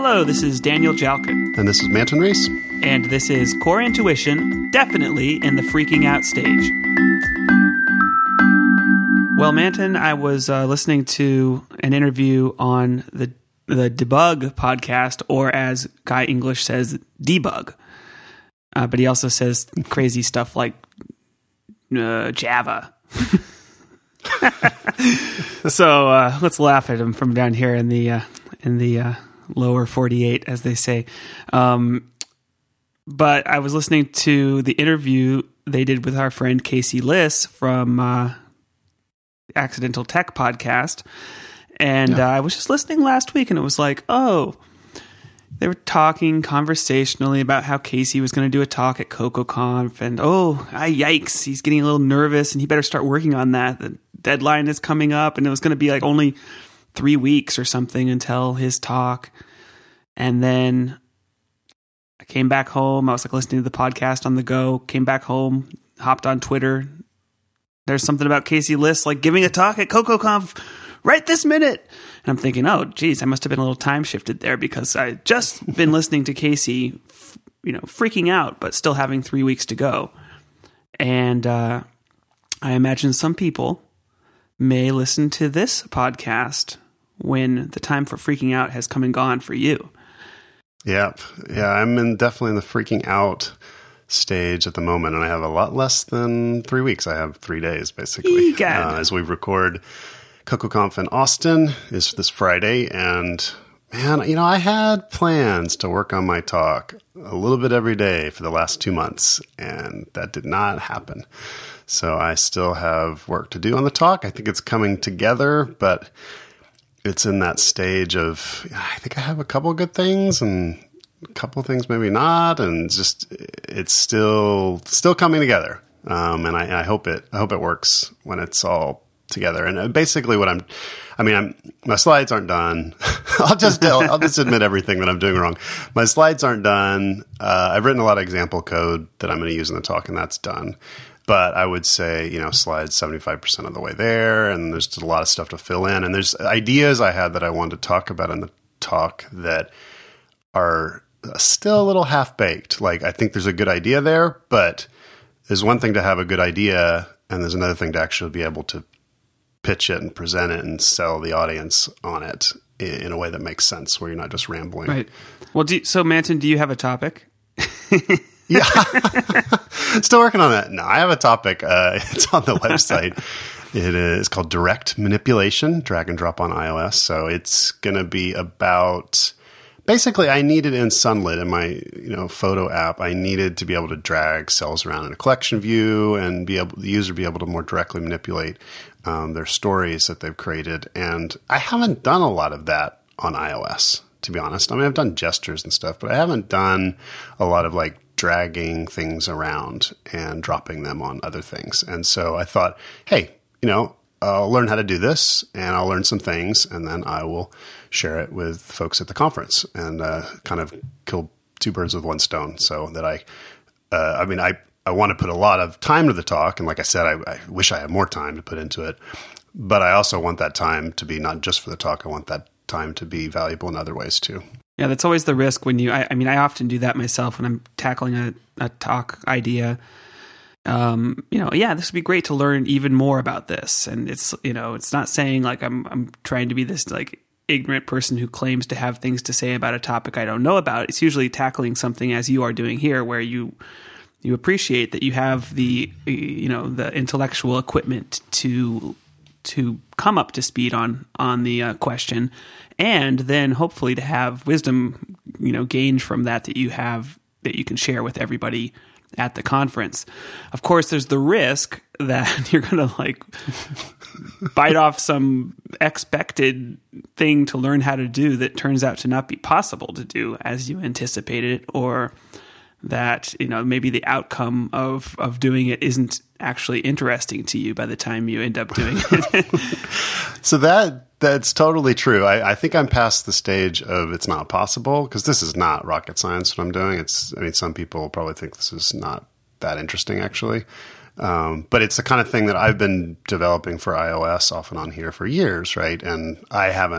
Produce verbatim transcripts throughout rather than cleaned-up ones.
Hello, this is Daniel Jalkin. And this is Manton Reese. And this is Core Intuition, definitely in the freaking out stage. Well, Manton, I was uh, listening to an interview on the the Debug podcast, or as Guy English says, debug. Uh, but he also says crazy stuff like uh, Java. So uh, let's laugh at him from down here in the uh, in the uh, lower forty-eight, as they say. Um, but I was listening to the interview they did with our friend Casey Liss from uh, Accidental Tech Podcast, and yeah. uh, I was just listening last week, and it was like, oh, they were talking conversationally about how Casey was going to do a talk at CocoConf, and oh, ah, yikes, he's getting a little nervous, and he better start working on that. The deadline is coming up, and it was going to be like only three weeks or something until his talk. And then I came back home. I was like listening to the podcast on the go, came back home, hopped on Twitter. There's something about Casey Liss like giving a talk at CocoConf right this minute. And I'm thinking, oh, geez, I must have been a little time shifted there because I just been listening to Casey, you know, freaking out, but still having three weeks to go. And uh, I imagine some people may listen to this podcast when the time for freaking out has come and gone for you. Yep. Yeah, I'm in definitely in the freaking out stage at the moment, and I have a lot less than three weeks. I have three days, basically. Uh, as we record, CocoConf in Austin is this Friday, and man, you know, I had plans to work on my talk a little bit every day for the last two months, and that did not happen. So I still have work to do on the talk. I think it's coming together, but it's in that stage of, I think I have a couple of good things and a couple of things maybe not, and just it's still still coming together. Um, and I, I hope it I hope it works when it's all together. And basically, what I'm, I mean, I'm my slides aren't done. I'll just I'll, I'll just admit everything that I'm doing wrong. My slides aren't done. Uh, I've written a lot of example code that I'm going to use in the talk, and that's done. But I would say, you know, slides seventy-five percent of the way there, and there's just a lot of stuff to fill in. And there's ideas I had that I wanted to talk about in the talk that are still a little half-baked. Like, I think there's a good idea there, but there's one thing to have a good idea, and there's another thing to actually be able to pitch it and present it and sell the audience on it in a way that makes sense, where you're not just rambling. Right. Well, do you, so Manton, do you have a topic? Yeah. Still working on that. No, I have a topic. Uh, it's on the website. It is called Direct Manipulation, drag and drop on iOS. So it's going to be about, basically, I needed in Sunlit, in my you know photo app, I needed to be able to drag cells around in a collection view and be able the user be able to more directly manipulate um, their stories that they've created. And I haven't done a lot of that on iOS, to be honest. I mean, I've done gestures and stuff, but I haven't done a lot of like dragging things around and dropping them on other things. And so I thought, hey, you know, I'll learn how to do this, and I'll learn some things, and then I will share it with folks at the conference and uh, kind of kill two birds with one stone. So that I, uh, I mean, I, I want to put a lot of time to the talk. And like I said, I, I wish I had more time to put into it, but I also want that time to be not just for the talk. I want that time to be valuable in other ways too. Yeah, that's always the risk when you, I, I mean, I often do that myself when I'm tackling a, a talk idea. Um, you know, yeah, this would be great to learn even more about this. And it's, you know, it's not saying like I'm, I'm trying to be this like ignorant person who claims to have things to say about a topic I don't know about. It's usually tackling something as you are doing here, where you, you appreciate that you have the, you know, the intellectual equipment to, to come up to speed on, on the uh, question. And then hopefully to have wisdom, you know, gained from that that you have, that you can share with everybody at the conference. Of course, there's the risk that you're going to like bite off some expected thing to learn how to do that turns out to not be possible to do as you anticipated, or that, you know, maybe the outcome of, of doing it isn't actually interesting to you by the time you end up doing it. So that that's totally true. I, I think I'm past the stage of it's not possible, because this is not rocket science what I'm doing. It's, I mean, some people probably think this is not that interesting actually. Um, but it's the kind of thing that I've been developing for iOS off and on here for years, right? And I haven't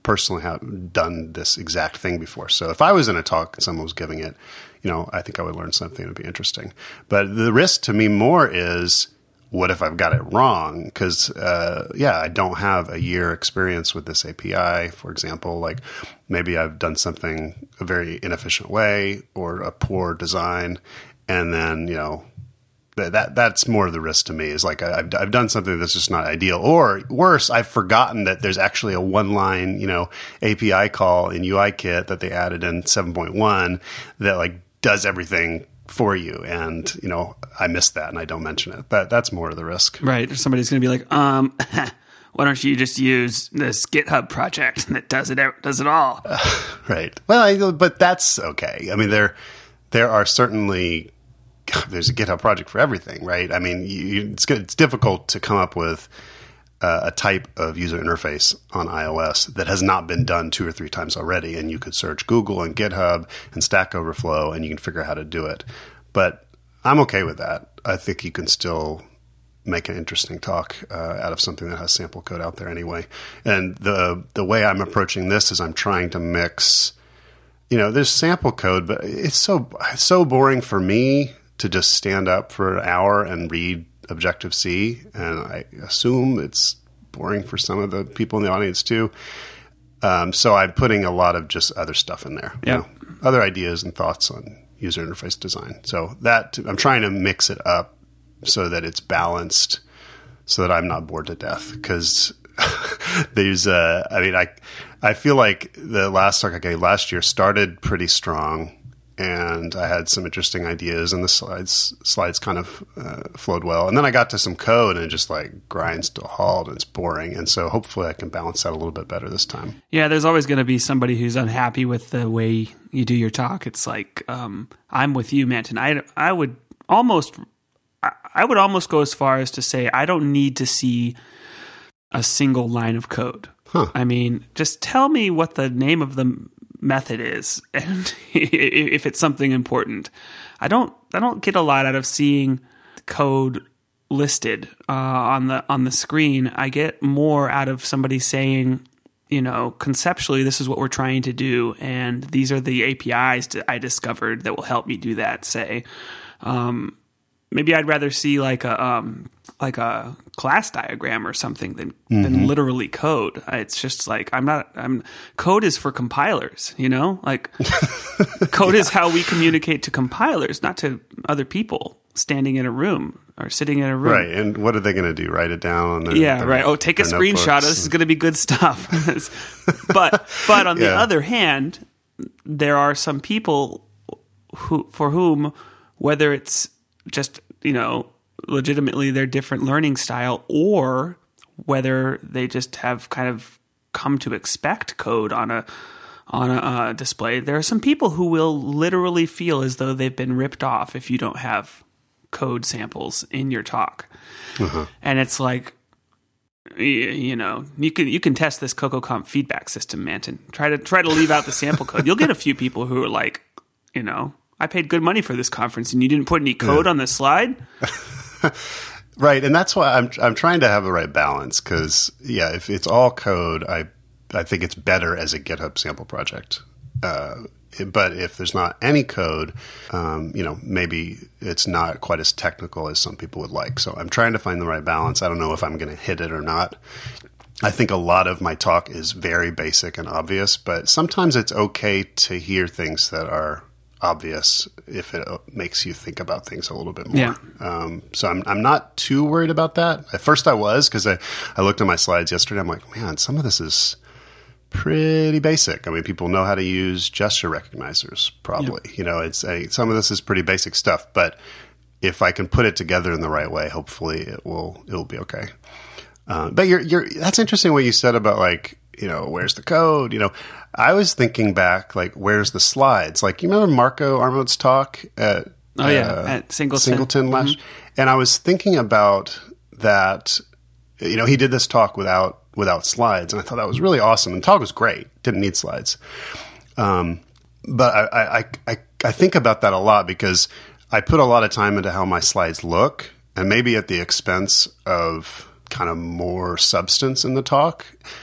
personally have done this exact thing before. So if I was in a talk and someone was giving it, you know, I think I would learn something that would be interesting. But the risk to me more is, what if I've got it wrong? Because, uh, yeah, I don't have a year experience with this A P I, for example. Like maybe I've done something a very inefficient way or a poor design. And then, you know, that, that that's more of the risk to me, is like I, I've, I've done something that's just not ideal. Or worse, I've forgotten that there's actually a one-line, you know, A P I call in UIKit that they added in seven point one that like does everything for you, and you know I missed that and I don't mention it. That that's more of the risk, right? Somebody's going to be like, um, why don't you just use this GitHub project that does it does it all? Uh, right. Well, I, but that's okay. I mean, there there are certainly there's a GitHub project for everything, right? I mean, you, it's good, it's difficult to come up with Uh, a type of user interface on iOS that has not been done two or three times already. And you could search Google and GitHub and Stack Overflow and you can figure out how to do it. But I'm okay with that. I think you can still make an interesting talk uh, out of something that has sample code out there anyway. And the the way I'm approaching this is I'm trying to mix, you know, there's sample code, but it's so it's so boring for me to just stand up for an hour and read Objective-C, and I assume it's boring for some of the people in the audience too. Um, so I'm putting a lot of just other stuff in there, yeah. you know, other ideas and thoughts on user interface design. So that I'm trying to mix it up so that it's balanced, so that I'm not bored to death. Because there's, uh, I mean, I I feel like the last talk I gave last year started pretty strong. And I had some interesting ideas, and the slides slides kind of uh, flowed well. And then I got to some code, and it just like grinds to a halt, and it's boring. And so hopefully I can balance that a little bit better this time. Yeah, there's always going to be somebody who's unhappy with the way you do your talk. It's like, um, I'm with you, Manton. I, I would almost, I would almost go as far as to say I don't need to see a single line of code. Huh. I mean, just tell me what the name of the method is, and if it's something important. I don't I don't get a lot out of seeing code listed uh, on the on the screen. I get more out of somebody saying, you know, conceptually this is what we're trying to do, and these are the A P Is to, I discovered that will help me do that. Say, um, maybe I'd rather see like a um, like a class diagram or something than mm-hmm. than literally code. It's just like I'm not. I'm code is for compilers, you know. Like code yeah. is how we communicate to compilers, not to other people standing in a room or sitting in a room. Right. And what are they going to do? Write it down on their yeah. their, right. Oh, take a screenshot. This is going to be good stuff. but but on yeah. the other hand, there are some people who for whom, whether it's just, you know, legitimately their different learning style, or whether they just have kind of come to expect code on a on a uh, display. There are some people who will literally feel as though they've been ripped off if you don't have code samples in your talk. Uh-huh. And it's like, you, you know, you can you can test this CocoaConf feedback system, Manton. Try to try to leave out the sample code. You'll get a few people who are like, you know, I paid good money for this conference and you didn't put any code yeah. on the slide. Right, and that's why I'm I'm trying to have the right balance, because yeah, if it's all code, I I think it's better as a GitHub sample project. Uh, but if there's not any code, um, you know, maybe it's not quite as technical as some people would like. So I'm trying to find the right balance. I don't know if I'm going to hit it or not. I think a lot of my talk is very basic and obvious, but sometimes it's okay to hear things that are obvious if it makes you think about things a little bit more. Yeah. Um, so I'm I'm not too worried about that. At first I was, because I, I looked at my slides yesterday. I'm like, man, some of this is pretty basic. I mean, people know how to use gesture recognizers, probably. Yep. You know, it's a, some of this is pretty basic stuff, but if I can put it together in the right way, hopefully it will it'll be okay. Uh, but you're you're that's interesting what you said about, like, you know, where's the code? You know, I was thinking back, like, where's the slides? Like, you remember Marco Armut's talk at oh yeah uh, at Singleton, Singleton last, mm-hmm. and I was thinking about that. You know, he did this talk without without slides, and I thought that was really awesome. And the talk was great; didn't need slides. Um, but I, I I I think about that a lot, because I put a lot of time into how my slides look, and maybe at the expense of kind of more substance in the talk.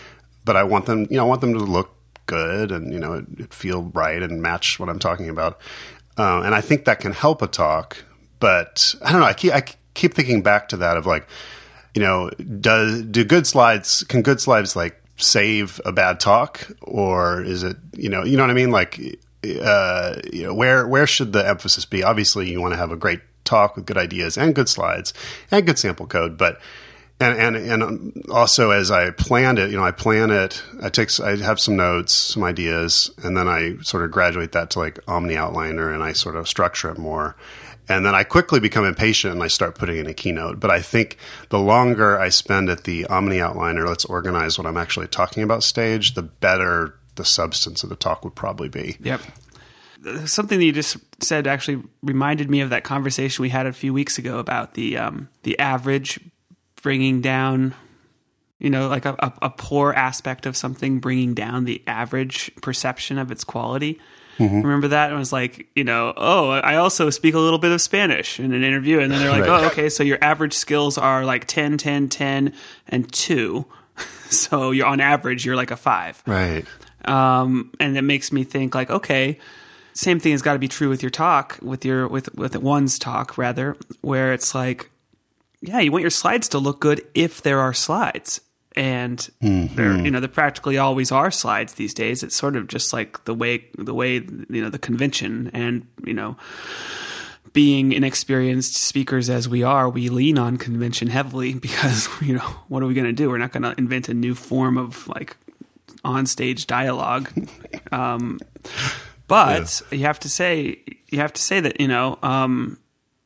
but I want them, you know, I want them to look good and, you know, it, it feel right and match what I'm talking about. Um, and I think that can help a talk, but I don't know. I keep, I keep thinking back to that of like, you know, does, do good slides, can good slides like save a bad talk, or is it, you know, you know what I mean? Like, uh, you know, where, where should the emphasis be? Obviously you want to have a great talk with good ideas and good slides and good sample code, but And, and and also as I planned it, you know, I plan it, I take, I have some notes, some ideas, and then I sort of graduate that to like Omni Outliner and I sort of structure it more. And then I quickly become impatient and I start putting in a keynote. But I think the longer I spend at the Omni Outliner, let's organize what I'm actually talking about stage, the better the substance of the talk would probably be. Yep. Something that you just said actually reminded me of that conversation we had a few weeks ago about the um, the average bringing down, you know, like a, a, a poor aspect of something, bringing down the average perception of its quality. Mm-hmm. Remember that? It was like, you know, oh, I also speak a little bit of Spanish in an interview. And then they're like, right. oh, okay, so your average skills are like ten, ten, ten, and two. So you're on average, you're like a five. Right. Um, and it makes me think like, okay, same thing has got to be true with your talk, with your, with, with one's talk rather, where it's like, yeah, you want your slides to look good if there are slides. And mm-hmm. there, you know, there practically always are slides these days. It's sort of just like the way, the way, you know, the convention and, you know, being inexperienced speakers as we are, we lean on convention heavily because, you know, what are we going to do? We're not going to invent a new form of like on-stage dialogue. Um, but yeah. you have to say, you have to say that, you know, um,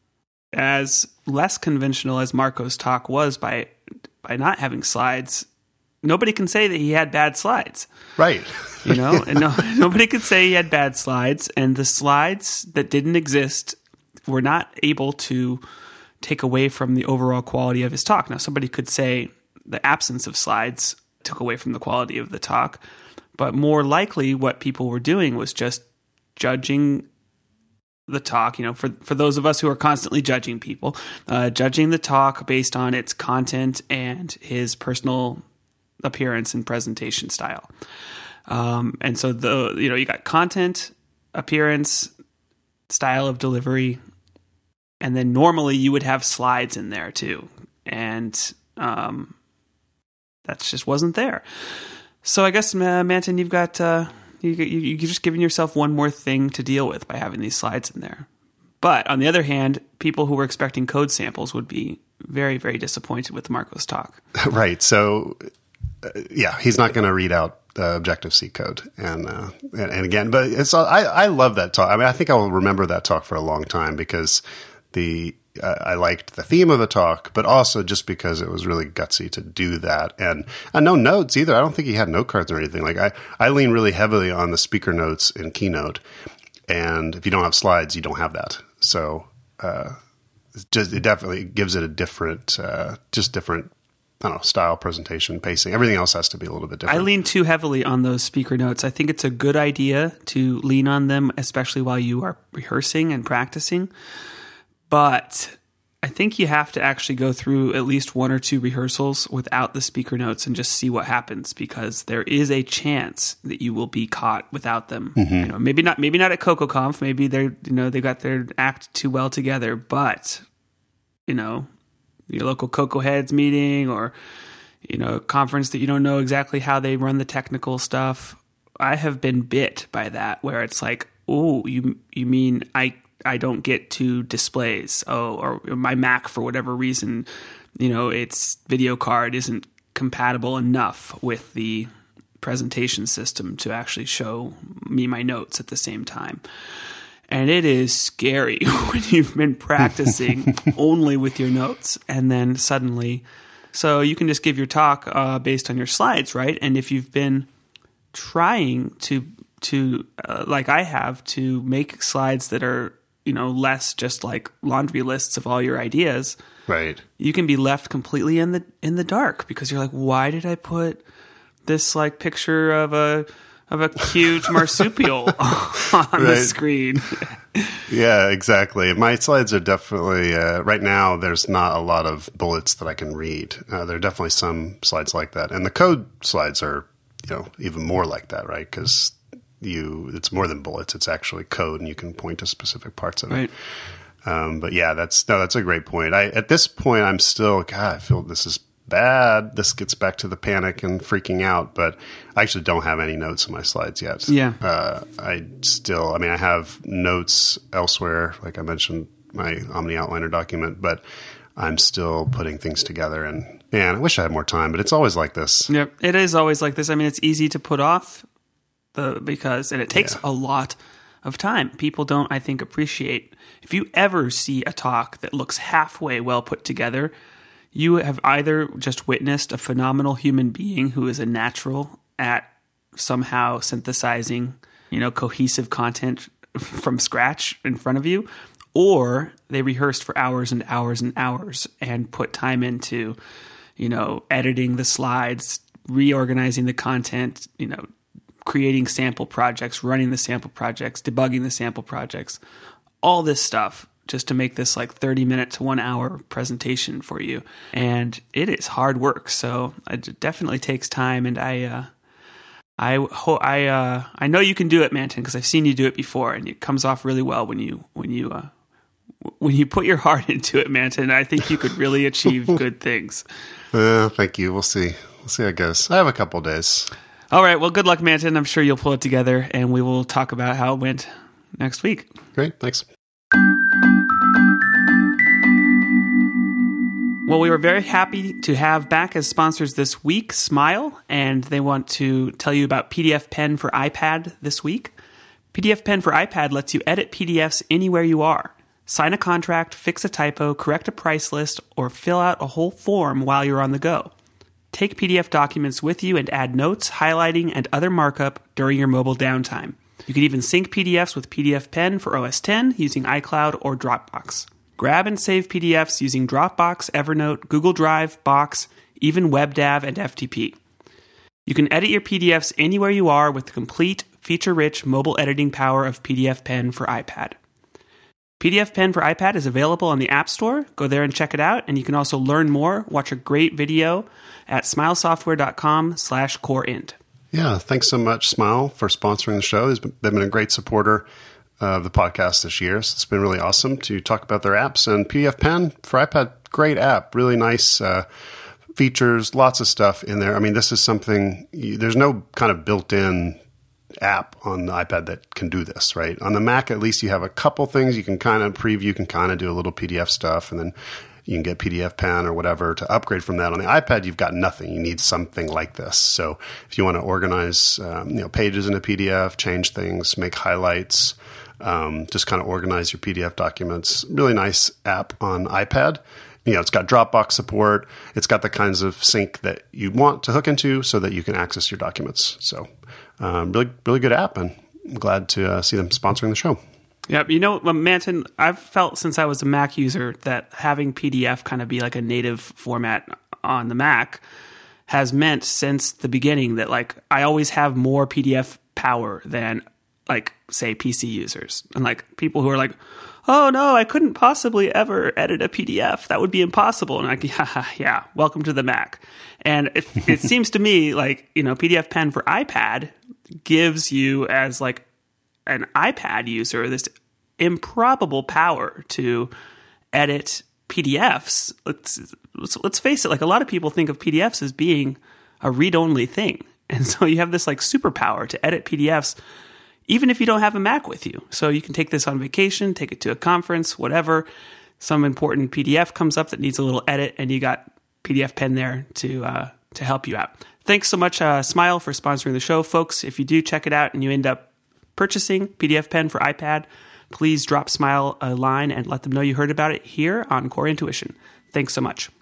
as less conventional as Marco's talk was by by not having slides, nobody can say that he had bad slides. Right. You know, and no, nobody could say he had bad slides, and the slides that didn't exist were not able to take away from the overall quality of his talk. Now, somebody could say the absence of slides took away from the quality of the talk, but more likely what people were doing was just judging the talk, you know, for, for those of us who are constantly judging people, uh, judging the talk based on its content and his personal appearance and presentation style. Um, and so the, you know, you got content, appearance, style of delivery, and then normally you would have slides in there too. And, um, that just wasn't there. So I guess, uh, Manton, you've got, uh, You, you, you're just giving yourself one more thing to deal with by having these slides in there. But on the other hand, people who were expecting code samples would be very, very disappointed with Marco's talk. Right. So, uh, yeah, he's not going to read out uh, Objective-C code. And, uh, and and again, but it's I, I love that talk. I mean, I think I will remember that talk for a long time because the uh, I liked the theme of the talk, but also just because it was really gutsy to do that. And, and no notes either. I don't think he had note cards or anything. Like I, I lean really heavily on the speaker notes in Keynote. And if you don't have slides, you don't have that. So uh, it's just, it definitely gives it a different, uh, just different, I don't know, style, presentation, pacing. Everything else has to be a little bit different. I lean too heavily on those speaker notes. I think it's a good idea to lean on them, especially while you are rehearsing and practicing. But I think you have to actually go through at least one or two rehearsals without the speaker notes and just see what happens, because there is a chance that you will be caught without them. Mm-hmm. You know, maybe not, maybe not at CocoaConf. Maybe they're, you know, they got their act too well together, but you know, your local Cocoa Heads meeting or, you know, a conference that you don't know exactly how they run the technical stuff. I have been bit by that where it's like, oh, you, you mean I, I don't get to displays. Oh, or my Mac, for whatever reason, you know, its video card isn't compatible enough with the presentation system to actually show me my notes at the same time. And it is scary when you've been practicing only with your notes and then suddenly, so you can just give your talk uh, based on your slides, right? And if you've been trying to, to uh, like I have, to make slides that are, you know, less just like laundry lists of all your ideas, right? You can be left completely in the in the dark because you're like, why did I put this like picture of a of a cute marsupial on right. the screen? Yeah, exactly. My slides are definitely uh, right now. There's not a lot of bullets that I can read. Uh, there are definitely some slides like that, and the code slides are you know, even more like that, right? Because you, it's more than bullets. It's actually code, and you can point to specific parts of right. it. Um, but yeah, that's no, that's a great point. I at this point, I'm still, God, I feel this is bad. This gets back to the panic and freaking out. But I actually don't have any notes in my slides yet. Yeah, uh, I still, I mean, I have notes elsewhere, like I mentioned, my Omni Outliner document, but I'm still putting things together. And man, I wish I had more time. But it's always like this. Yep, it is always like this. I mean, it's easy to put off the because, and it takes yeah. a lot of time. People don't, I think, appreciate. If you ever see a talk that looks halfway well put together, you have either just witnessed a phenomenal human being who is a natural at somehow synthesizing, you know, cohesive content from scratch in front of you, or they rehearsed for hours and hours and hours and put time into, you know, editing the slides, reorganizing the content, you know, creating sample projects, running the sample projects, debugging the sample projects, all this stuff just to make this like thirty minute to one hour presentation for you. And it is hard work. So it definitely takes time. And I, uh, I, ho- I, uh, I know you can do it, Manton, because I've seen you do it before, and it comes off really well when you, when you, uh, when you put your heart into it, Manton. I think you could really achieve good things. Uh, thank you. We'll see. We'll see how it goes. I have a couple days. All right. Well, good luck, Manton. I'm sure you'll pull it together, and we will talk about how it went next week. Great. Thanks. Well, we were very happy to have back as sponsors this week Smile, and they want to tell you about P D F Pen for iPad this week. P D F Pen for iPad lets you edit P D Fs anywhere you are. Sign a contract, fix a typo, correct a price list, or fill out a whole form while you're on the go. Take P D F documents with you and add notes, highlighting, and other markup during your mobile downtime. You can even sync P D Fs with P D F Pen for O S ten using iCloud or Dropbox. Grab and save P D Fs using Dropbox, Evernote, Google Drive, Box, even WebDAV and F T P. You can edit your P D Fs anywhere you are with the complete, feature-rich mobile editing power of P D F Pen for iPad. P D F Pen for iPad is available on the App Store. Go there and check it out, and you can also learn more, watch a great video at smilesoftware.com slash coreint. Yeah, thanks so much, Smile, for sponsoring the show. They've been a great supporter of the podcast this year. So it's been really awesome to talk about their apps. And P D F Pen for iPad, great app, really nice uh, features, lots of stuff in there. I mean, this is something, you, there's no kind of built-in app on the iPad that can do this, right? On the Mac, at least you have a couple things you can kind of preview, you can kind of do a little P D F stuff, and then you can get P D F Pen or whatever to upgrade from that. On the iPad, you've got nothing. You need something like this. So if you want to organize um, you know, pages in a P D F, change things, make highlights, Um, just kind of organize your P D F documents. Really nice app on iPad. You know, it's got Dropbox support. It's got the kinds of sync that you want to hook into so that you can access your documents. So um, really, really good app, and I'm glad to uh, see them sponsoring the show. Yep. You know, Manton, I've felt since I was a Mac user that having P D F kind of be like a native format on the Mac has meant since the beginning that like I always have more P D F power than like, say, P C users, and like people who are like, oh no, I couldn't possibly ever edit a P D F. That would be impossible. And like, yeah, yeah, welcome to the Mac. And it, it seems to me like, you know, P D F Pen for iPad gives you as like an iPad user this improbable power to edit P D Fs. Let's, let's, let's face it, like a lot of people think of P D Fs as being a read-only thing. And so you have this like superpower to edit P D Fs even if you don't have a Mac with you. So you can take this on vacation, take it to a conference, whatever. Some important P D F comes up that needs a little edit, and you got P D F Pen there to uh, to help you out. Thanks so much, uh, Smile, for sponsoring the show. Folks, if you do check it out and you end up purchasing P D F Pen for iPad, please drop Smile a line and let them know you heard about it here on Core Intuition. Thanks so much.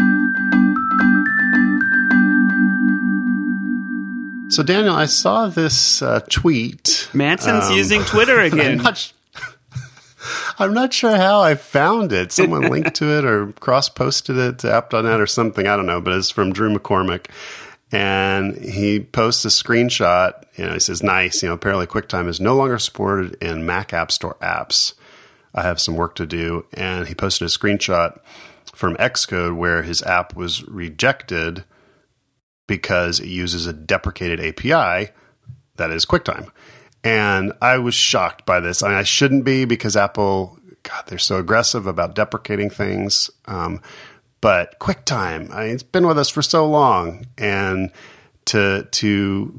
So, Daniel, I saw this uh, tweet. Manson's um, using Twitter again. I'm, not, I'm not sure how I found it. Someone linked to it or cross-posted it to app dot net or something. I don't know, but it's from Drew McCormick. And he posts a screenshot. You know, he says, nice. You know, apparently QuickTime is no longer supported in Mac App Store apps. I have some work to do. And he posted a screenshot from Xcode where his app was rejected because it uses a deprecated A P I that is QuickTime. And I was shocked by this. I mean, I shouldn't be because Apple, God, they're so aggressive about deprecating things. Um, but QuickTime, I mean, it's been with us for so long. And to to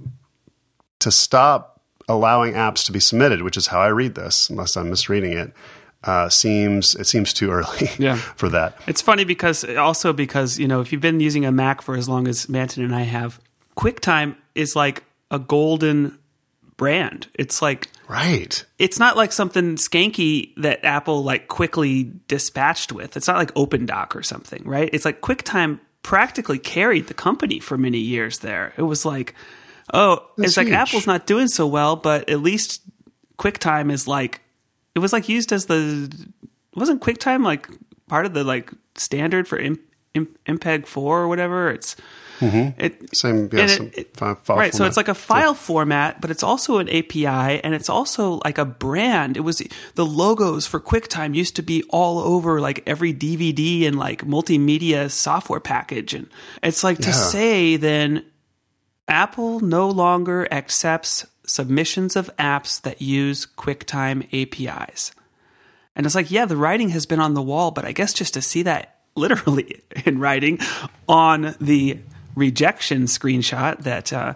to stop allowing apps to be submitted, which is how I read this, unless I'm misreading it, uh, seems it seems too early yeah. for that. It's funny because also because, you know, if you've been using a Mac for as long as Manton and I have, QuickTime is like a golden brand. It's like right. It's not like something skanky that Apple like quickly dispatched with. It's not like OpenDoc or something, right? It's like QuickTime practically carried the company for many years there. It was like, oh, That's it's huge. Like Apple's not doing so well, but at least QuickTime is like, it was like used as the, wasn't QuickTime like part of the like standard for M, M, MPEG four or whatever? It's, Mm-hmm. It, Same, yeah, it, some it, file, file right. Format. So it's like a file format, but it's also an A P I, and it's also like a brand. It was the logos for QuickTime used to be all over like every D V D and like multimedia software package, and it's like yeah. to say then Apple no longer accepts submissions of apps that use QuickTime A P Is, and it's like yeah, the writing has been on the wall, but I guess just to see that literally in writing on the rejection screenshot that uh,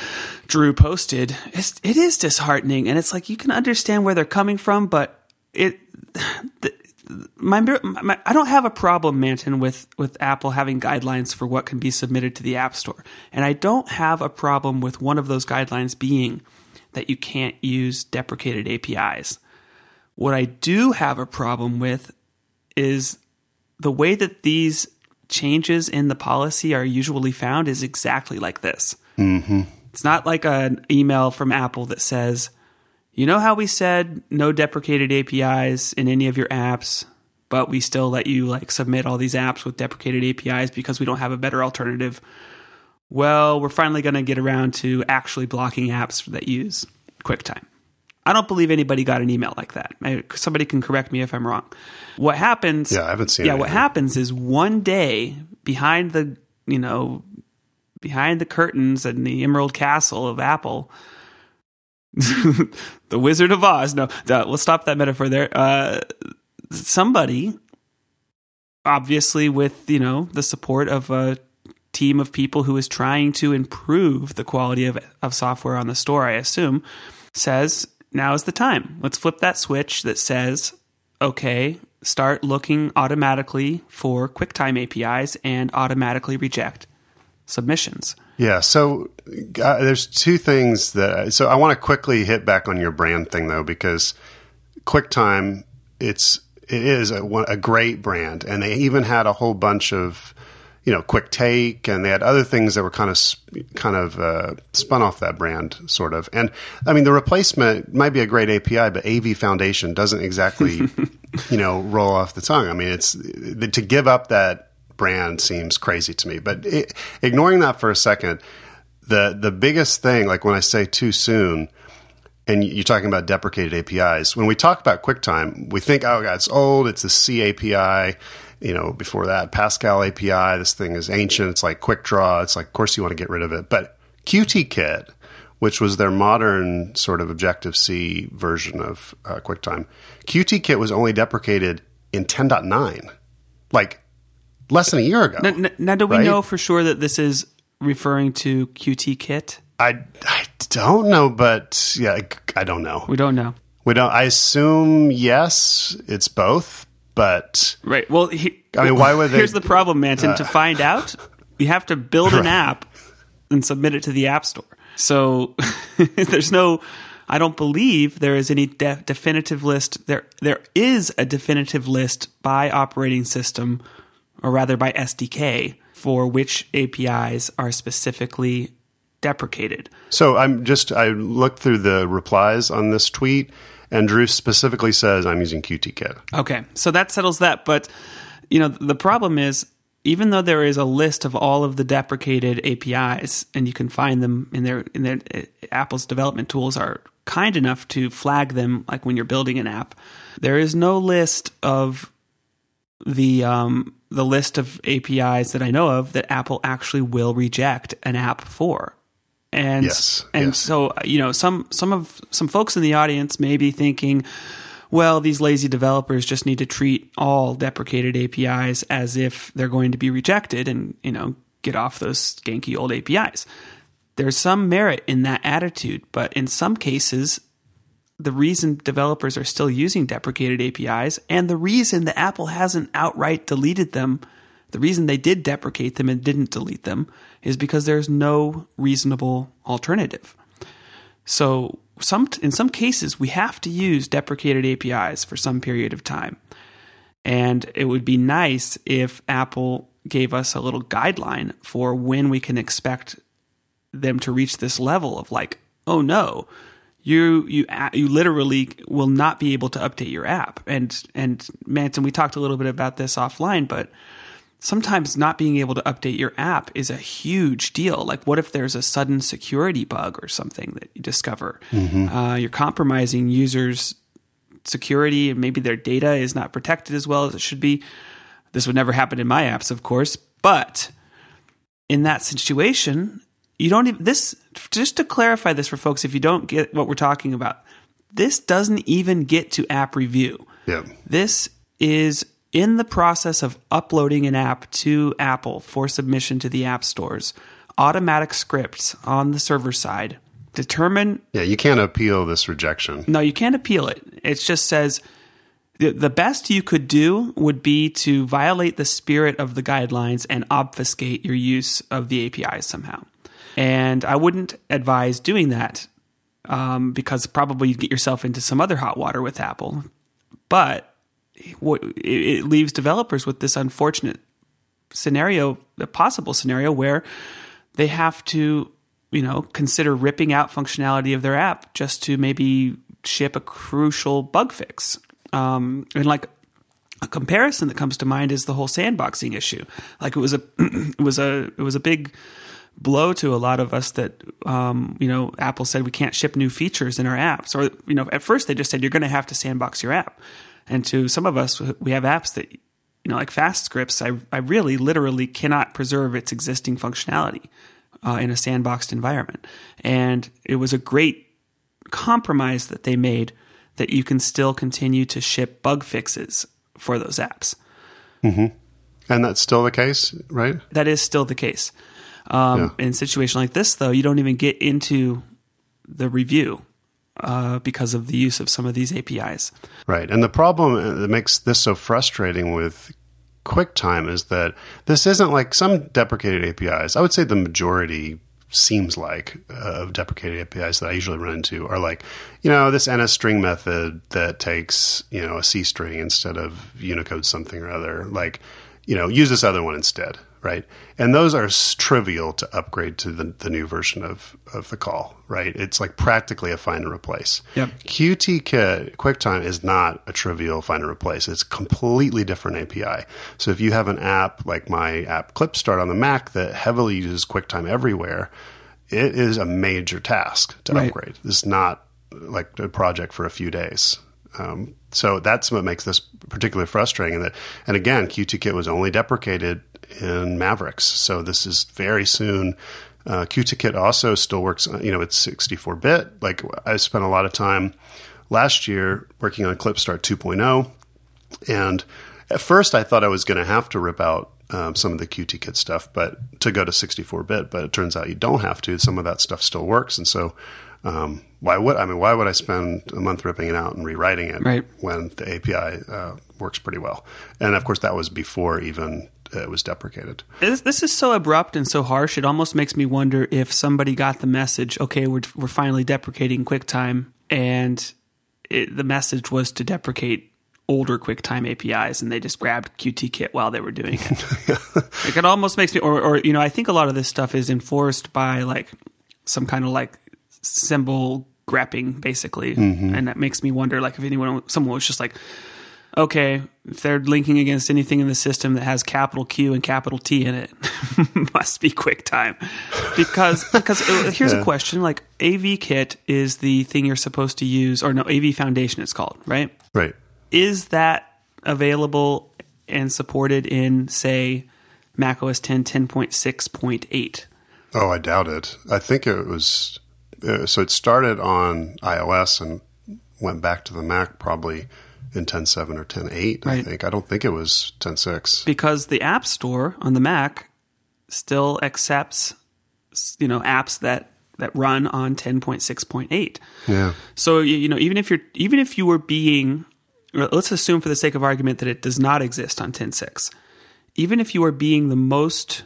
Drew posted, it's, it is disheartening, and it's like you can understand where they're coming from, but it the, my, my I don't have a problem, Manton, with with Apple having guidelines for what can be submitted to the App Store, and I don't have a problem with one of those guidelines being that you can't use deprecated A P Is. What I do have a problem with is the way that these changes in the policy are usually found is exactly like this. Mm-hmm. It's not like an email from Apple that says, you know how we said no deprecated A P Is in any of your apps, but we still let you like submit all these apps with deprecated A P Is because we don't have a better alternative. Well, we're finally going to get around to actually blocking apps that use QuickTime. I don't believe anybody got an email like that. Somebody can correct me if I'm wrong. What happens? Yeah, I haven't seen. Yeah, anything. What happens is one day behind the you know behind the curtains in the Emerald Castle of Apple, the Wizard of Oz. No, the, we'll stop that metaphor there. Uh, somebody, obviously, with you know the support of a team of people who is trying to improve the quality of of software on the store, I assume, says, now is the time. Let's flip that switch that says, okay, start looking automatically for QuickTime A P Is and automatically reject submissions. Yeah, so uh, there's two things that... So I want to quickly hit back on your brand thing, though, because QuickTime, it's, it is a, a great brand, and they even had a whole bunch of... you know, Quick Take, and they had other things that were kind of kind of uh, spun off that brand, sort of. And I mean, the replacement might be a great A P I, but A V Foundation doesn't exactly, you know, roll off the tongue. I mean, it's to give up that brand seems crazy to me. But it, ignoring that for a second, the the biggest thing, like when I say too soon, and you're talking about deprecated A P Is, when we talk about QuickTime, we think, oh, God, it's old, it's the C A P I. You know, before that, Pascal A P I, this thing is ancient. It's like QuickDraw. It's like, of course you want to get rid of it. But Qt-Kit, which was their modern sort of Objective-C version of uh, QuickTime, Qt-Kit was only deprecated in ten point nine, like less than a year ago. Now, now do we right? know for sure that this is referring to Qt-Kit? I, I don't know, but yeah, I, I don't know. We don't know. We don't. I assume, yes, it's both. But right. Well, he, I mean, why would they? Here's the problem, Manton. Uh, to find out, you have to build an right. app and submit it to the App Store. So there's no. I don't believe there is any de- definitive list. There, there is a definitive list by operating system, or rather by S D K, for which A P Is are specifically deprecated. So I'm just. I looked through the replies on this tweet. And Drew specifically says, I'm using Qt-Kit. Okay, so that settles that. But, you know, the problem is, even though there is a list of all of the deprecated A P Is, and you can find them in their, in their Apple's development tools are kind enough to flag them, like when you're building an app, there is no list of the um, the list of A P Is that I know of that Apple actually will reject an app for. And yes, and yes. so, you know, some some of some folks in the audience may be thinking, well, these lazy developers just need to treat all deprecated A P Is as if they're going to be rejected and, you know, get off those skanky old A P Is. There's some merit in that attitude, but in some cases, the reason developers are still using deprecated A P Is and the reason that Apple hasn't outright deleted them, the reason they did deprecate them and didn't delete them is because there's no reasonable alternative. So some in some cases, we have to use deprecated A P Is for some period of time. And it would be nice if Apple gave us a little guideline for when we can expect them to reach this level of like, oh no, you you you literally will not be able to update your app. And and Manson, we talked a little bit about this offline, but sometimes not being able to update your app is a huge deal. Like, what if there's a sudden security bug or something that you discover? Mm-hmm. Uh, you're compromising users' security, and maybe their data is not protected as well as it should be. This would never happen in my apps, of course, but in that situation, you don't even, this, just to clarify this for folks, if you don't get what we're talking about, this doesn't even get to app review. Yeah. This is in the process of uploading an app to Apple for submission to the app stores. Automatic scripts on the server side determine... Yeah, you can't appeal this rejection. No, you can't appeal it. It just says the, the best you could do would be to violate the spirit of the guidelines and obfuscate your use of the A P Is somehow. And I wouldn't advise doing that um, because probably you'd get yourself into some other hot water with Apple. But what it leaves developers with this unfortunate scenario, the possible scenario where they have to, you know, consider ripping out functionality of their app just to maybe ship a crucial bug fix. Um, and like a comparison that comes to mind is the whole sandboxing issue. Like it was a, it was a, it was a big blow to a lot of us that, um, you know, Apple said we can't ship new features in our apps. Or, you know, at first they just said you're going to have to sandbox your app. And to some of us, we have apps that, you know, like Fast Scripts, I, I really literally cannot preserve its existing functionality uh, in a sandboxed environment. And it was a great compromise that they made that you can still continue to ship bug fixes for those apps. Mm-hmm. And that's still the case, right? That is still the case. Um, yeah. In a situation like this, though, you don't even get into the review. Uh, because of the use of some of these A P Is. Right. And the problem that makes this so frustrating with QuickTime is that this isn't like some deprecated A P Is. I would say the majority seems like uh, of deprecated A P Is that I usually run into are like, you know, this N S string method that takes, you know, a C string instead of Unicode something or other. Like, you know, use this other one instead. Right. And those are trivial to upgrade to the, the new version of, of the call, right? It's like practically a find and replace. Yep. Qt QuickTime is not a trivial find and replace. It's a completely different A P I. So if you have an app like my app Clipstart on the Mac that heavily uses QuickTime everywhere, it is a major task to right. upgrade. This is not like a project for a few days. Um, so that's what makes this particularly frustrating. And that, and again, QTKit was only deprecated in Mavericks. So this is very soon. Uh, QTKit also still works, you know, it's sixty-four bit. Like I spent a lot of time last year working on Clipstart two point oh. And at first I thought I was going to have to rip out um, some of the QTKit stuff, but to go to sixty-four bit, but it turns out you don't have to. Some of that stuff still works. And so, um, why would, I mean, why would I spend a month ripping it out and rewriting it right. when the A P I uh, works pretty well? And of course that was before even it was deprecated. This is so abrupt and so harsh. It almost makes me wonder if somebody got the message, okay, we're we're finally deprecating QuickTime, and it, the message was to deprecate older QuickTime A P Is, and they just grabbed QTKit while they were doing it. Like it almost makes me, or, or you know, I think a lot of this stuff is enforced by like some kind of like symbol grepping, basically, mm-hmm. and that makes me wonder, like if anyone, someone was just like, okay, if they're linking against anything in the system that has capital Q and capital T in it, must be QuickTime. Because because it, here's yeah. a question, like AVKit is the thing you're supposed to use, or no, A V Foundation it's called, right? Right. Is that available and supported in, say, macOS ten ten point six point eight? Oh, I doubt it. I think it was uh, so it started on iOS and went back to the Mac probably in ten seven or ten eight, right. I think. I don't think it was ten six. Because the App Store on the Mac still accepts, you know, apps that, that run on ten point six point eight. Yeah. So, you know, even if you're even if you were being, let's assume for the sake of argument that it does not exist on ten point six. Even if you are being the most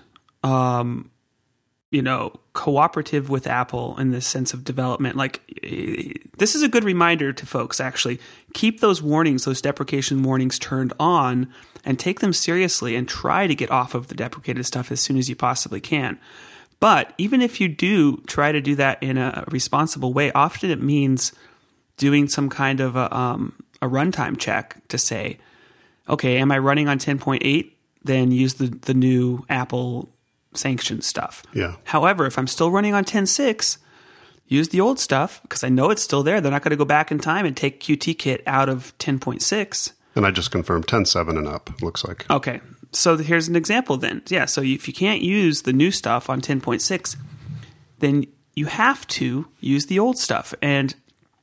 um, you know, cooperative with Apple in the sense of development. Like, this is a good reminder to folks, actually. Keep those warnings, those deprecation warnings turned on and take them seriously and try to get off of the deprecated stuff as soon as you possibly can. But even if you do try to do that in a responsible way, often it means doing some kind of a, um, a runtime check to say, okay, am I running on ten point eight? Then use the, the new Apple sanctioned stuff. Yeah. However, if I'm still running on ten point six, use the old stuff because I know it's still there. They're not going to go back in time and take Qt-Kit out of ten point six. And I just confirmed ten point seven and up, looks like. Okay. So here's an example then. Yeah, so if you can't use the new stuff on ten point six, then you have to use the old stuff. And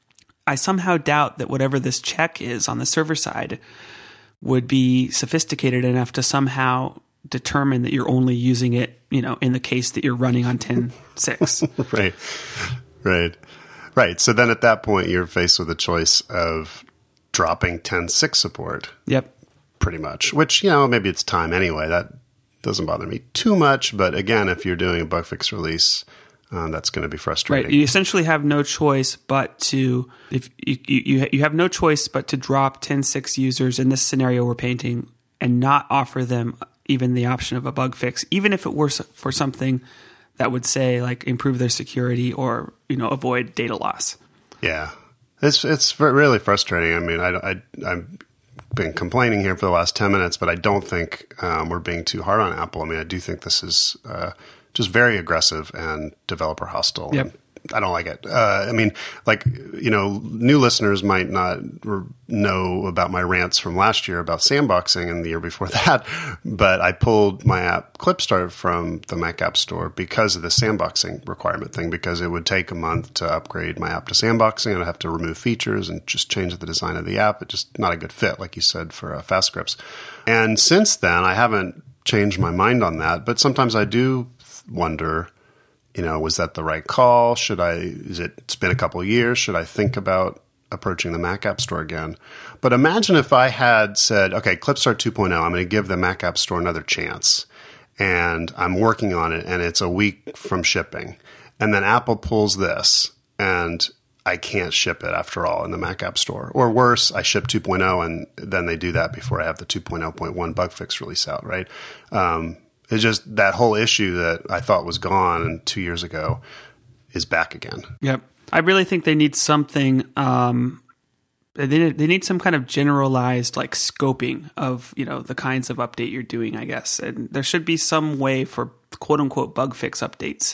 I somehow doubt that whatever this check is on the server side would be sophisticated enough to somehow determine that you're only using it, you know, in the case that you're running on ten point six. Right. Right. Right. So then at that point, you're faced with a choice of dropping ten point six support. Yep. Pretty much, which, you know, maybe it's time anyway. That doesn't bother me too much. But again, if you're doing a bug fix release, um, that's going to be frustrating. Right. You essentially have no choice but to, if you, you, you have no choice but to drop ten point six users in this scenario we're painting and not offer them even the option of a bug fix, even if it were for something that would say like improve their security or, you know, avoid data loss. Yeah. It's, it's really frustrating. I mean, I, I, I'm, been complaining here for the last ten minutes, but I don't think um, we're being too hard on Apple. I mean, I do think this is uh, just very aggressive and developer hostile. Yep. I don't like it. Uh, I mean, like, you know, new listeners might not re- know about my rants from last year about sandboxing and the year before that, but I pulled my app Clipstart from the Mac App Store because of the sandboxing requirement thing, because it would take a month to upgrade my app to sandboxing and I'd have to remove features and just change the design of the app. It's just not a good fit, like you said, for uh, Fast Scripts. And since then, I haven't changed my mind on that, but sometimes I do wonder, you know, was that the right call? Should I, is it, it's been a couple of years. Should I think about approaching the Mac App Store again? But imagine if I had said, okay, Clipstart two point oh, I'm going to give the Mac App Store another chance. And I'm working on it and it's a week from shipping. And then Apple pulls this and I can't ship it after all in the Mac App Store. Or worse, I ship two point oh and then they do that before I have the two point oh point one bug fix release out, right? Um, It's just that whole issue that I thought was gone two years ago is back again. Yep. I really think they need something, um, they need, they need some kind of generalized like scoping of, you know, the kinds of update you're doing, I guess. And there should be some way for quote unquote bug fix updates,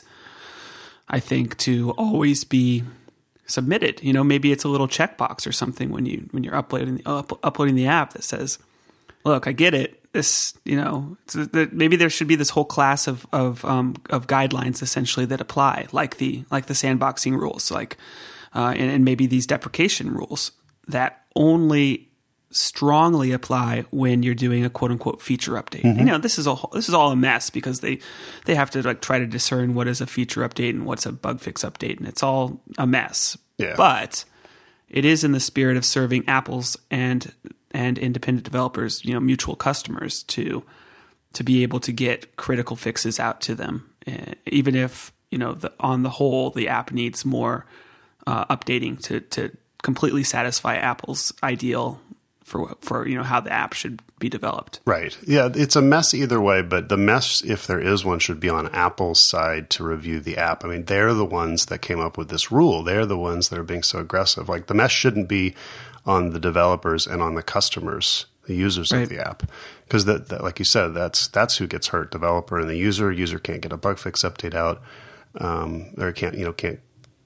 I think, to always be submitted. You know, maybe it's a little checkbox or something when you, when you're uploading the, up, uploading the app that says, look, I get it. This, you know, maybe there should be this whole class of of um, of guidelines essentially that apply, like the like the sandboxing rules, like uh, and, and maybe these deprecation rules that only strongly apply when you're doing a quote unquote feature update. Mm-hmm. You know, this is all this is all a mess because they they have to like try to discern what is a feature update and what's a bug fix update, and it's all a mess. Yeah. But it is in the spirit of serving Apple's and and independent developers, you know, mutual customers to to be able to get critical fixes out to them, uh, even if, you know, the, on the whole, the app needs more uh, updating to to completely satisfy Apple's ideal for for you know how the app should be developed. Right. Yeah, it's a mess either way, but the mess, if there is one, should be on Apple's side to review the app. I mean, they're the ones that came up with this rule. They're the ones that are being so aggressive. Like, the mess shouldn't be on the developers and on the customers, the users right. of the app. Because, that, that, like you said, that's that's who gets hurt, developer and the user. User can't get a bug fix update out, um, or can't, you know, can't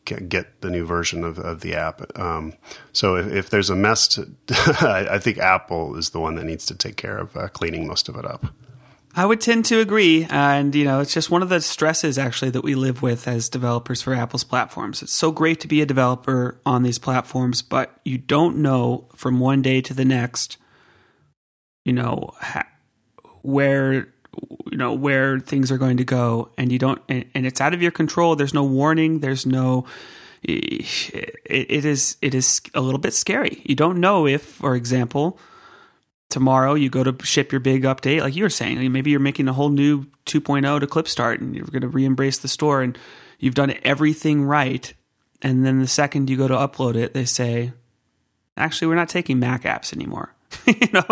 get the new version of, of the app. Um, so if, if there's a mess, to, I, I think Apple is the one that needs to take care of uh, cleaning most of it up. I would tend to agree. And, you know, it's just one of the stresses actually that we live with as developers for Apple's platforms. It's so great to be a developer on these platforms, but you don't know from one day to the next, you know, ha- where, you know, where things are going to go, and you don't, and, and it's out of your control. There's no warning. There's no, it, it is, it is a little bit scary. You don't know if, for example, tomorrow you go to ship your big update, like you were saying, maybe you're making a whole new two point oh to Clipstart and you're going to re-embrace the store and you've done everything right. And then the second you go to upload it, they say, actually, we're not taking Mac apps anymore. you know,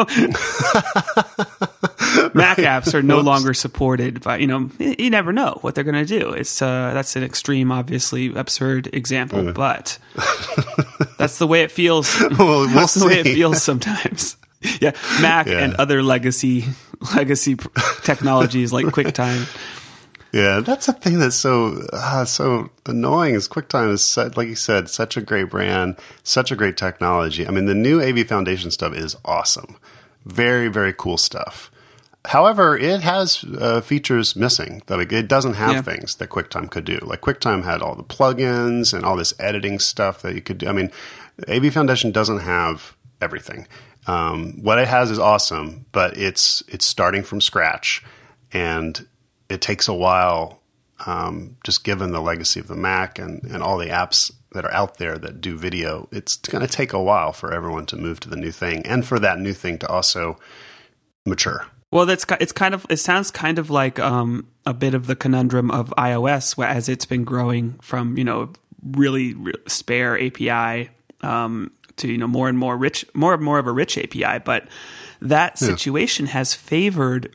Mac apps are no Whoops. longer supported by, you know, you never know what they're going to do. It's, uh, that's an extreme, obviously absurd example, mm. but that's the way it feels. Well, we'll that's the see. way it feels sometimes. Yeah, Mac yeah. and other legacy legacy technologies like QuickTime. Yeah, that's a thing that's so uh, so annoying. Is QuickTime is such, like you said, such a great brand, such a great technology. I mean, the new A V Foundation stuff is awesome, very very cool stuff. However, it has uh, features missing. That like, it doesn't have yeah. things that QuickTime could do. Like QuickTime had all the plugins and all this editing stuff that you could do. I mean, A V Foundation doesn't have everything. Um, what it has is awesome, but it's it's starting from scratch, and it takes a while, um, just given the legacy of the Mac and, and all the apps that are out there that do video. It's going to take a while for everyone to move to the new thing, and for that new thing to also mature. Well, that's it's kind of it sounds kind of like um, a bit of the conundrum of iOS, as it's been growing from you know really, really spare A P I. Um, to, you know, more and more rich, more and more of a rich A P I. But that situation yeah. has favored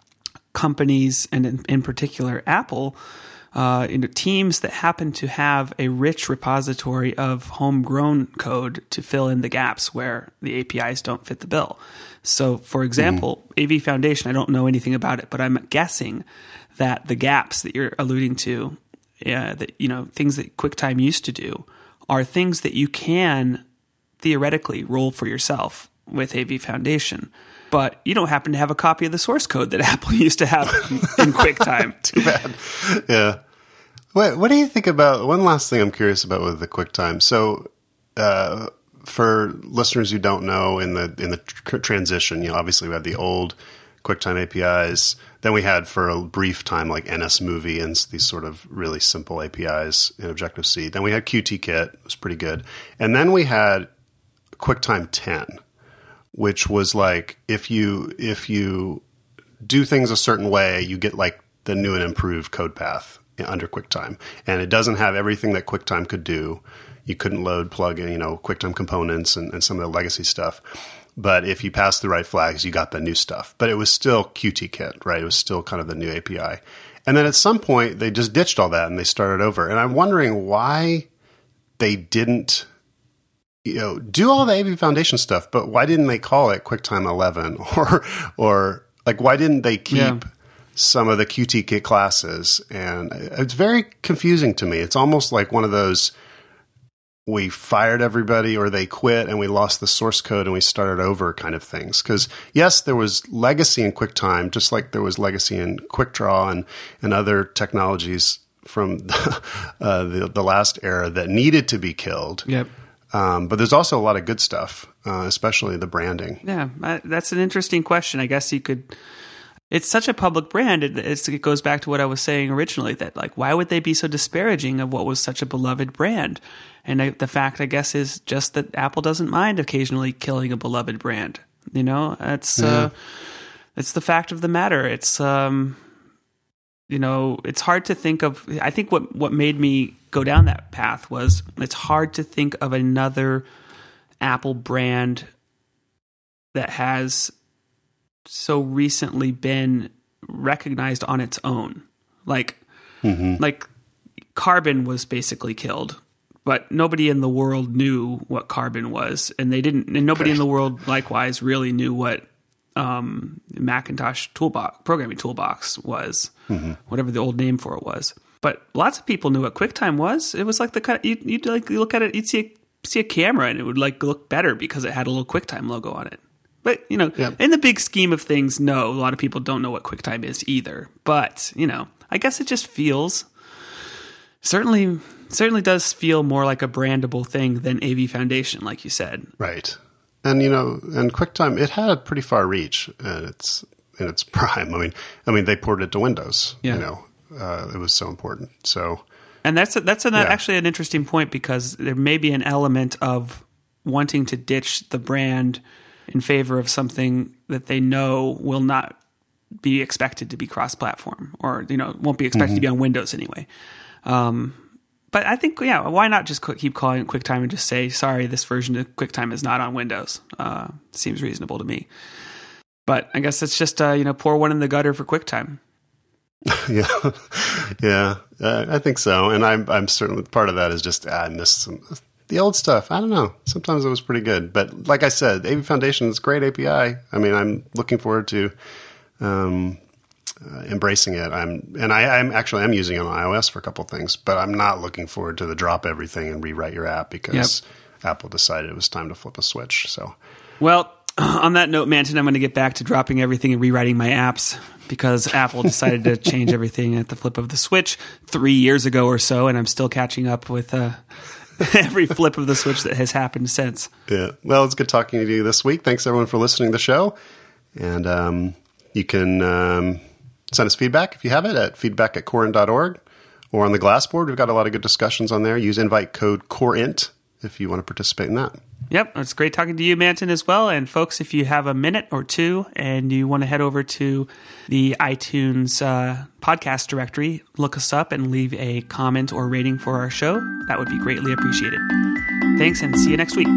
companies, and in, in particular Apple, uh, you know, teams that happen to have a rich repository of homegrown code to fill in the gaps where the A P Is don't fit the bill. So, for example, mm-hmm. A V Foundation, I don't know anything about it, but I'm guessing that the gaps that you're alluding to, uh, that, you know, things that QuickTime used to do, are things that you can theoretically roll for yourself with A V Foundation, but you don't happen to have a copy of the source code that Apple used to have in QuickTime. Too bad. Yeah. What What do you think about, one last thing I'm curious about with the QuickTime. So, uh, for listeners who don't know, in the in the tr- transition, you know, obviously we had the old QuickTime A P Is. Then we had for a brief time like N S Movie and these sort of really simple A P Is in Objective-C. Then we had Qt-Kit, it was pretty good. And then we had QuickTime ten, which was like if you if you do things a certain way, you get like the new and improved code path under QuickTime, and it doesn't have everything that QuickTime could do. You couldn't load plug-in, you know, QuickTime components and, and some of the legacy stuff. But if you passed the right flags, you got the new stuff. But it was still Qt-Kit, right? It was still kind of the new A P I. And then at some point, they just ditched all that and they started over. And I'm wondering why they didn't, you know, do all the A V Foundation stuff, but why didn't they call it QuickTime eleven? Or, or like, why didn't they keep yeah. some of the Qt-Kit classes? And it's very confusing to me. It's almost like one of those, we fired everybody or they quit and we lost the source code and we started over kind of things. Because yes, there was legacy in QuickTime, just like there was legacy in QuickDraw and, and other technologies from the, uh, the, the last era that needed to be killed. Yep. Um, but there's also a lot of good stuff, uh, especially the branding. Yeah, that's an interesting question. I guess you could... It's such a public brand. It, it's, it goes back to what I was saying originally, that like, why would they be so disparaging of what was such a beloved brand? And I, the fact, I guess, is just that Apple doesn't mind occasionally killing a beloved brand. You know, it's yeah. uh, it's the fact of the matter. It's um, you know, it's hard to think of. I think what what made me go down that path was it's hard to think of another Apple brand that has so recently been recognized on its own. Like, mm-hmm. like Carbon was basically killed, but nobody in the world knew what Carbon was, and they didn't. And nobody in the world, likewise, really knew what um, Macintosh toolbox programming toolbox was, mm-hmm. whatever the old name for it was. but lots of people knew what QuickTime was. It was like the kind of, you'd, you'd like look at it, you'd see a, see a camera, and it would like look better because it had a little QuickTime logo on it. But, you know, yeah. in the big scheme of things, no, a lot of people don't know what QuickTime is either. But, you know, I guess it just feels, certainly certainly does feel more like a brandable thing than A V Foundation, like you said. Right. And, you know, and QuickTime, it had a pretty far reach in its, in its prime. I mean, I mean, they ported it to Windows, yeah. you know, uh, it was so important. So, and that's, a, that's an, yeah. actually an interesting point, because there may be an element of wanting to ditch the brand in favor of something that they know will not be expected to be cross-platform, or, you know, won't be expected mm-hmm. to be on Windows anyway. Um, but I think, yeah, why not just keep calling it QuickTime and just say, sorry, this version of QuickTime is not on Windows? Uh, seems reasonable to me. But I guess it's just, uh, you know, pour one in the gutter for QuickTime. yeah, yeah, uh, I think so. And I'm, I'm certainly, part of that is just, ah, I missed some the old stuff. I don't know. Sometimes it was pretty good. But like I said, A V Foundation is a great A P I. I mean, I'm looking forward to um, uh, embracing it. I'm and I, I'm actually I'm using it on iOS for a couple of things, but I'm not looking forward to the drop everything and rewrite your app, because yep. Apple decided it was time to flip a switch. So, well, on that note, Manton, I'm going to get back to dropping everything and rewriting my apps, because Apple decided to change everything at the flip of the switch three years ago or so, and I'm still catching up with uh, every flip of the switch that has happened since. Yeah. Well, it's good talking to you this week. Thanks, everyone, for listening to the show. And um, you can um, send us feedback if you have it at feedback at coreint dot org, or on the Glassboard. We've got a lot of good discussions on there. Use invite code COREINT if you want to participate in that. Yep, it's great talking to you, Manton, as well. And folks, if you have a minute or two and you want to head over to the iTunes uh, podcast directory, look us up and leave a comment or rating for our show, that would be greatly appreciated. Thanks, and see you next week.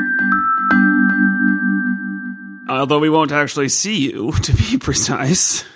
Although we won't actually see you, to be precise.